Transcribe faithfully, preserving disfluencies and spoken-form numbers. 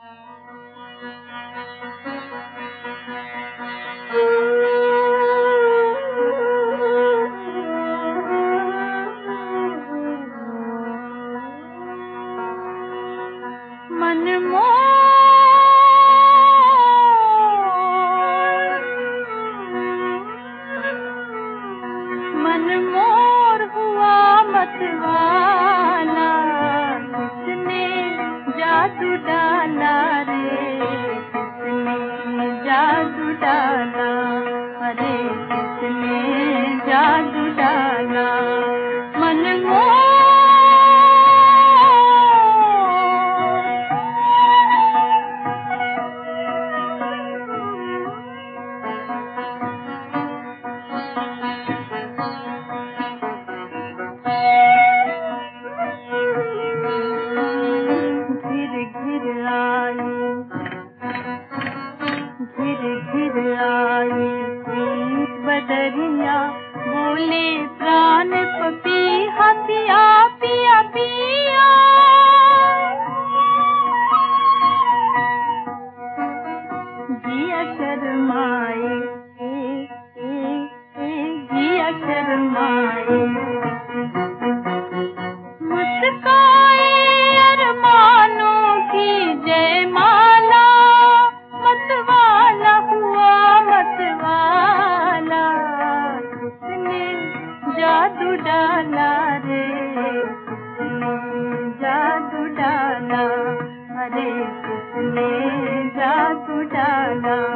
मनमोर हुआ मतवाला, किसने जादू डाला रे, किसने जादू डाला, अरे किसने जादू डाला। मनमोर घिर घिर आई प्रीत बदरिया, बोले प्राण पपीहा पिया पिया पिया। जिया शर्माए ए ए ए जिया शर्माए, मुस्काए अरमानों की जयमाला, मतवाला हुआ मतवाला, किसने जादू डाला रे, किसने जादू डाला, अरे किसने जादू डाला।